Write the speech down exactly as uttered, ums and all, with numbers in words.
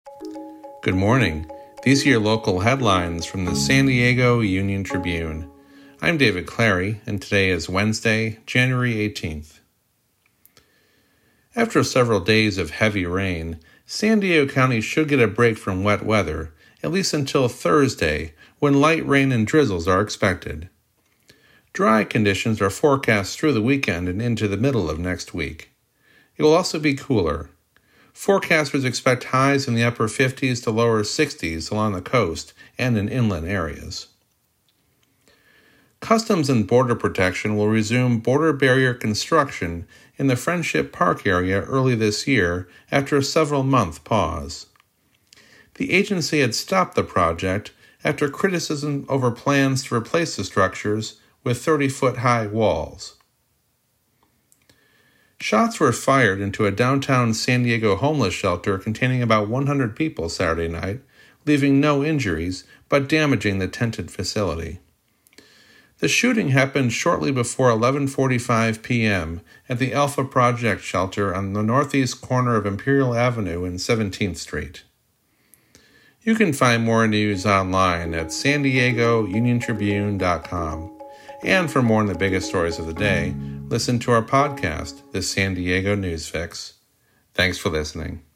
Good morning. These are your local headlines from the San Diego Union Tribune. I'm David Clary, and today is Wednesday, January eighteenth. After several days of heavy rain, San Diego County should get a break from wet weather, at least until Thursday, when light rain and drizzles are expected. Dry conditions are forecast through the weekend and into the middle of next week. It will also be cooler. Forecasters expect highs in the upper fifties to lower sixties along the coast and in inland areas. Customs and Border Protection will resume border barrier construction in the Friendship Park area early this year after a several-month pause. The agency had stopped the project after criticism over plans to replace the structures with thirty-foot-high walls. Shots were fired into a downtown San Diego homeless shelter containing about one hundred people Saturday night, leaving no injuries but damaging the tented facility. The shooting happened shortly before eleven forty-five p.m. at the Alpha Project shelter on the northeast corner of Imperial Avenue and seventeenth Street. You can find more news online at san diego union tribune dot com. And for more on the biggest stories of the day, listen to our podcast, The San Diego News Fix. Thanks for listening.